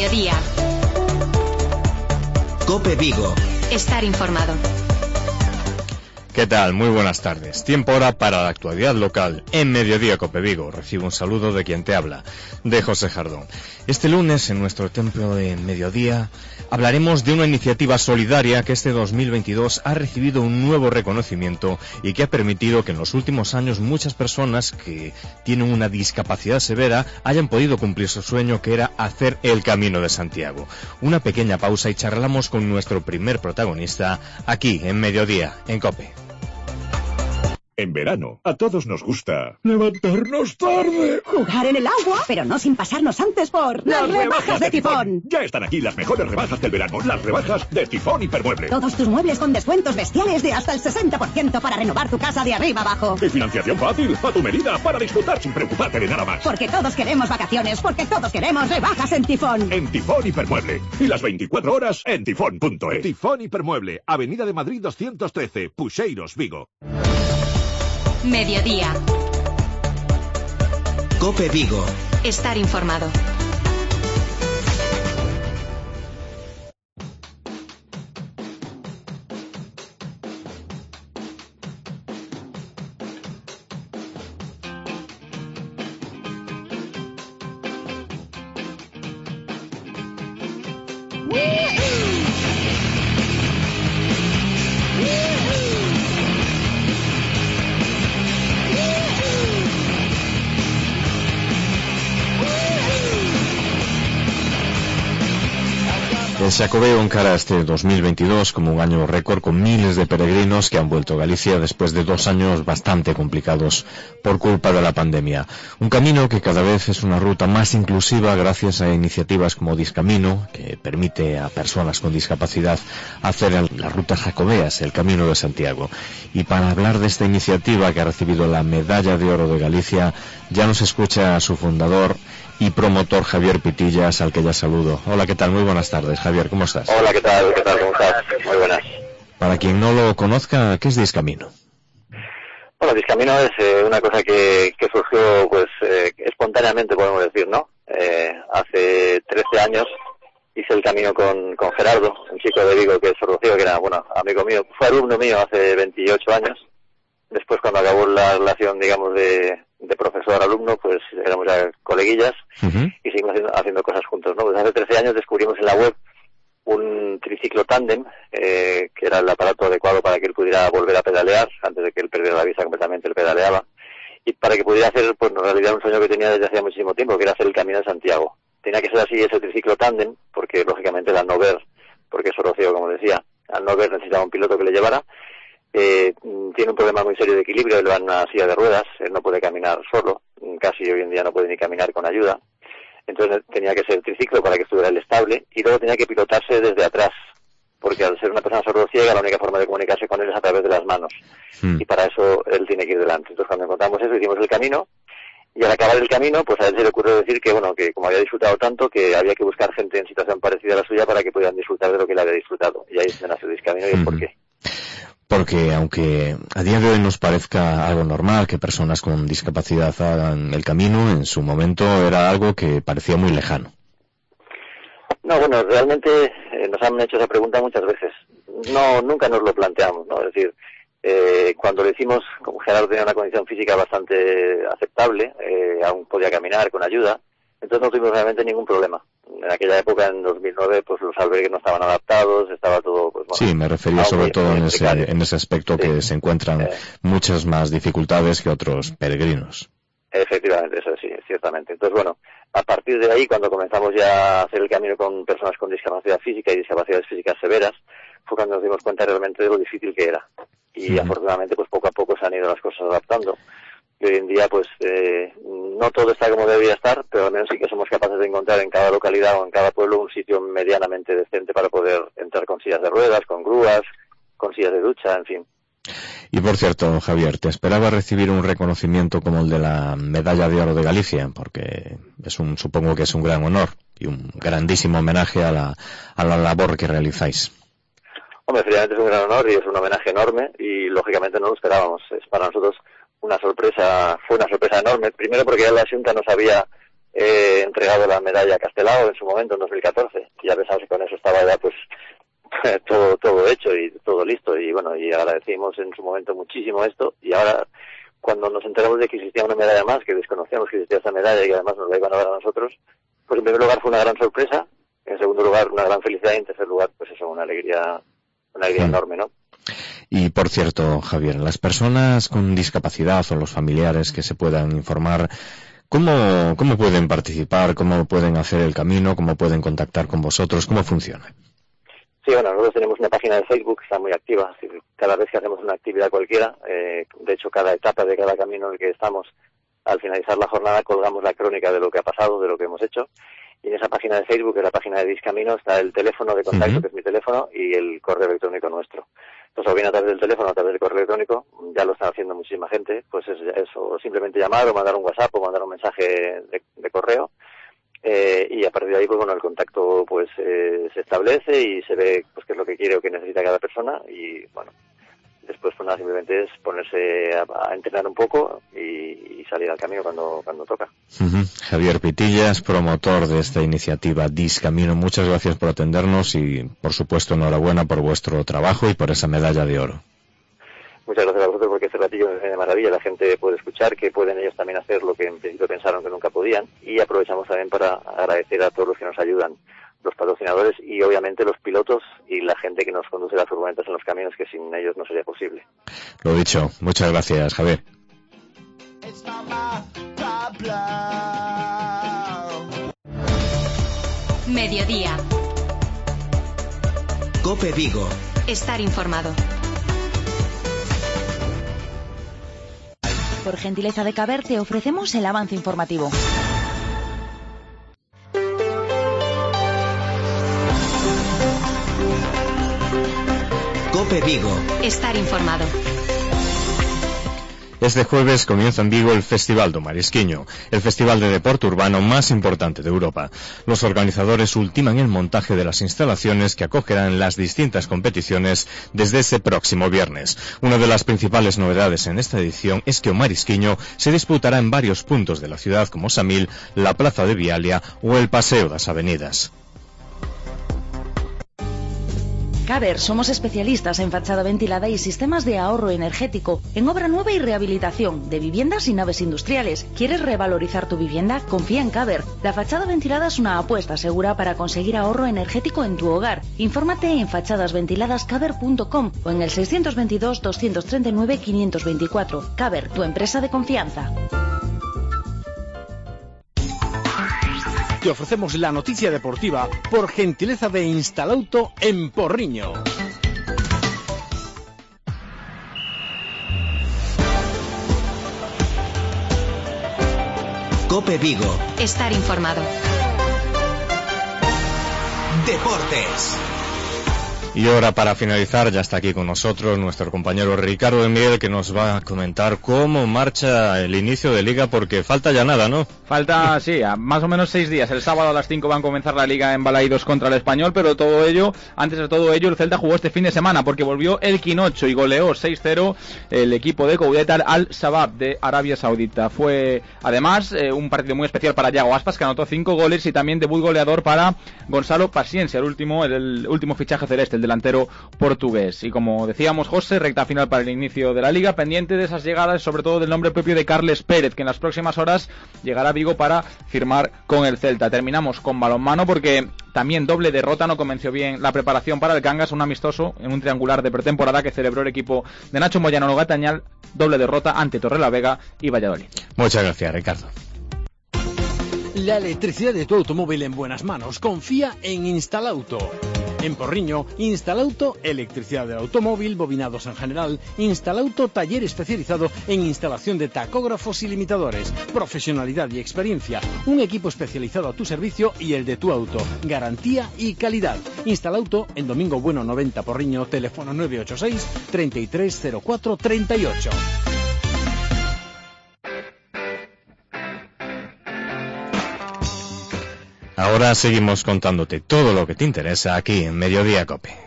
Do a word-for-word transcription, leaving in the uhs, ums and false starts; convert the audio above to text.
Mediodía. COPE Vigo. Estar informado. ¿Qué tal? Muy buenas tardes. Tiempo ahora para la actualidad local en Mediodía COPE Vigo. Recibo un saludo de quien te habla, de José Jardón. Este lunes, en nuestro templo de Mediodía, hablaremos de una iniciativa solidaria que este dos mil veintidós ha recibido un nuevo reconocimiento y que ha permitido que en los últimos años muchas personas que tienen una discapacidad severa hayan podido cumplir su sueño, que era hacer el Camino de Santiago. Una pequeña pausa y charlamos con nuestro primer protagonista aquí en Mediodía, en COPE. En verano, a todos nos gusta levantarnos tarde, jugar en el agua, pero no sin pasarnos antes por las, las rebajas, rebajas de, de Tifón. Tifón. Ya están aquí las mejores rebajas del verano, las rebajas de Tifón Hipermueble. Todos tus muebles con descuentos bestiales de hasta el sesenta por ciento para renovar tu casa de arriba abajo. Y financiación fácil, a tu medida, para disfrutar sin preocuparte de nada más. Porque todos queremos vacaciones, porque todos queremos rebajas en Tifón. En Tifón Hipermueble. Y las veinticuatro horas en tifón punto es. Tifón Hipermueble, Avenida de Madrid doscientos trece, Puxeiros, Vigo. Mediodía. COPE Vigo. Estar informado. El Xacobeo encara este dos mil veintidós como un año récord, con miles de peregrinos que han vuelto a Galicia después de dos años bastante complicados por culpa de la pandemia. Un camino que cada vez es una ruta más inclusiva gracias a iniciativas como Discamino, que permite a personas con discapacidad hacer las rutas jacobeas, el Camino de Santiago. Y para hablar de esta iniciativa que ha recibido la Medalla de Oro de Galicia, ya nos escucha su fundador y promotor, Javier Pitillas, al que ya saludo. Hola, ¿qué tal? Muy buenas tardes, Javier, ¿cómo estás? Hola, ¿qué tal? ¿Qué tal? ¿Cómo estás? Muy buenas. Para quien no lo conozca, ¿qué es Discamino? Bueno, Discamino es eh, una cosa que, que surgió pues eh, espontáneamente, podemos decir, ¿no? Eh, hace trece años hice el camino con, con Gerardo, un chico de Vigo que es sordocio, que era, bueno, amigo mío, fue alumno mío hace veintiocho años. Después, cuando acabó la relación, digamos, de, de profesor-alumno, pues éramos ya coleguillas uh-huh. y seguimos haciendo, haciendo cosas juntos, ¿no? Pues hace trece años descubrimos en la web un triciclo tándem, eh, que era el aparato adecuado para que él pudiera volver a pedalear, antes de que él perdiera la vista completamente, él pedaleaba, y para que pudiera hacer, pues en realidad, un sueño que tenía desde hacía muchísimo tiempo, que era hacer el Camino de Santiago. Tenía que ser así ese triciclo tándem, porque lógicamente al no ver, porque es sordocio, como decía, al no ver necesitaba un piloto que le llevara. Eh, tiene un problema muy serio de equilibrio, él va en una silla de ruedas, él no puede caminar solo, casi hoy en día no puede ni caminar con ayuda, entonces tenía que ser triciclo para que estuviera él estable, y luego tenía que pilotarse desde atrás, porque al ser una persona sordociega la única forma de comunicarse con él es a través de las manos, mm. y para eso él tiene que ir delante. Entonces cuando encontramos eso hicimos el camino, y al acabar el camino pues a él se le ocurrió decir que bueno, que como había disfrutado tanto, que había que buscar gente en situación parecida a la suya para que pudieran disfrutar de lo que él había disfrutado, y ahí se nació el Discamino y el mm. por qué. Porque aunque a día de hoy nos parezca algo normal que personas con discapacidad hagan el camino, en su momento era algo que parecía muy lejano. No, bueno, realmente eh, nos han hecho esa pregunta muchas veces. No, nunca nos lo planteamos, ¿no? Es decir, eh, cuando lo hicimos, como Gerardo tenía una condición física bastante aceptable, eh, aún podía caminar con ayuda, entonces no tuvimos realmente ningún problema. En aquella época, en dos mil nueve, pues los albergues no estaban adaptados, estaba todo... Pues, bueno, sí, me refería sobre todo en ese, en ese aspecto, sí, que se encuentran eh, muchas más dificultades que otros peregrinos. Efectivamente, eso sí, ciertamente. Entonces, bueno, a partir de ahí, cuando comenzamos ya a hacer el camino con personas con discapacidad física y discapacidades físicas severas, fue cuando nos dimos cuenta realmente de lo difícil que era. Y uh-huh. afortunadamente, pues poco a poco se han ido las cosas adaptando. Y hoy en día, pues, eh, no todo está como debería estar, pero al menos sí que somos capaces de encontrar en cada localidad o en cada pueblo un sitio medianamente decente para poder entrar con sillas de ruedas, con grúas, con sillas de ducha, en fin. Y por cierto, Javier, ¿te esperaba recibir un reconocimiento como el de la Medalla de Oro de Galicia? Porque es un, supongo que es un gran honor y un grandísimo homenaje a la, a la labor que realizáis. Hombre, efectivamente es un gran honor y es un homenaje enorme y lógicamente no lo esperábamos. Es para nosotros una sorpresa, fue una sorpresa enorme. Primero porque ya la Xunta nos había eh, entregado la medalla a Castelao en su momento, en dos mil catorce. Y ya pensamos que con eso estaba ya pues todo todo hecho y todo listo. Y bueno, y agradecimos en su momento muchísimo esto. Y ahora, cuando nos enteramos de que existía una medalla más, que desconocíamos que existía esa medalla y que además nos la iban a dar a nosotros, pues en primer lugar fue una gran sorpresa, en segundo lugar una gran felicidad y en tercer lugar pues eso, una alegría, una alegría mm. enorme, ¿no? Y por cierto, Javier, las personas con discapacidad o los familiares que se puedan informar, ¿cómo, cómo pueden participar? ¿Cómo pueden hacer el camino? ¿Cómo pueden contactar con vosotros? ¿Cómo funciona? Sí, bueno, nosotros tenemos una página de Facebook que está muy activa. Cada vez que hacemos una actividad cualquiera, eh, de hecho cada etapa de cada camino en el que estamos, al finalizar la jornada colgamos la crónica de lo que ha pasado, de lo que hemos hecho. Y en esa página de Facebook, que es la página de Discamino, está el teléfono de contacto, uh-huh. que es mi teléfono, y el correo electrónico nuestro. Entonces, o bien a través del teléfono, a través del correo electrónico, ya lo están haciendo muchísima gente, pues es eso, simplemente llamar o mandar un WhatsApp o mandar un mensaje de, de correo, eh, y a partir de ahí, pues bueno, el contacto pues eh, se establece y se ve pues qué es lo que quiere o qué necesita cada persona, y bueno, después pues nada, simplemente es ponerse a, a entrenar un poco y, y salir al camino cuando, cuando toca. Uh-huh. Javier Pitillas, promotor de esta iniciativa Discamino, muchas gracias por atendernos y por supuesto enhorabuena por vuestro trabajo y por esa medalla de oro. Muchas gracias a vosotros porque este ratillo me de maravilla, la gente puede escuchar que pueden ellos también hacer lo que en principio pensaron que nunca podían, y aprovechamos también para agradecer a todos los que nos ayudan, los patrocinadores y obviamente los pilotos y la gente que nos conduce las furgonetas en los caminos, que sin ellos no sería posible. Lo dicho, muchas gracias, Javier. Mediodía. COPE Vigo. Estar informado. Por gentileza de Caber te ofrecemos el avance informativo. COPE Vigo. Estar informado. Este jueves comienza en Vigo el Festival do Marisquiño, el festival de deporte urbano más importante de Europa. Los organizadores ultiman el montaje de las instalaciones que acogerán las distintas competiciones desde ese próximo viernes. Una de las principales novedades en esta edición es que o Marisquiño se disputará en varios puntos de la ciudad como Samil, la Plaza de Vialia o el Paseo das Avenidas. Caber, somos especialistas en fachada ventilada y sistemas de ahorro energético, en obra nueva y rehabilitación, de viviendas y naves industriales. ¿Quieres revalorizar tu vivienda? Confía en Caber. La fachada ventilada es una apuesta segura para conseguir ahorro energético en tu hogar. Infórmate en fachadas ventiladas caber punto com o en el seiscientos veintidós, doscientos treinta y nueve, quinientos veinticuatro. Caber, tu empresa de confianza. Te ofrecemos la noticia deportiva por gentileza de Instalauto en Porriño. COPE Vigo. Estar informado. Deportes. Y ahora, para finalizar, ya está aquí con nosotros nuestro compañero Ricardo de Miguel, que nos va a comentar cómo marcha el inicio de Liga, porque falta ya nada, ¿no? Falta, sí, a más o menos seis días. El sábado a las cinco van a comenzar la Liga en Balaidos contra el Español, pero todo ello, antes de todo ello, el Celta jugó este fin de semana, porque volvió el Quinocho y goleó seis cero el equipo de Coudetar al Shabab de Arabia Saudita. Fue, además, eh, un partido muy especial para Yago Aspas, que anotó cinco goles, y también debut goleador para Gonzalo Paciencia, el último, el, el último fichaje celeste, el delantero portugués. Y como decíamos, José, recta final para el inicio de la Liga, pendiente de esas llegadas, sobre todo del nombre propio de Carles Pérez, que en las próximas horas llegará a Vigo para firmar con el Celta. Terminamos con balonmano, porque también doble derrota, no convenció bien la preparación para el Cangas, un amistoso en un triangular de pretemporada que celebró el equipo de Nacho Moyano Gatañal, doble derrota ante Torrelavega y Valladolid. Muchas gracias, Ricardo. La electricidad de tu automóvil en buenas manos. Confía en Instalauto. En Porriño, Instalauto, electricidad del automóvil, bobinados en general. Instalauto, taller especializado en instalación de tacógrafos y limitadores. Profesionalidad y experiencia. Un equipo especializado a tu servicio y el de tu auto. Garantía y calidad. Instalauto, en Domingo Bueno noventa Porriño, teléfono nueve ocho seis, treinta y tres cero cuatro treinta y ocho. Ahora seguimos contándote todo lo que te interesa aquí en Mediodía COPE.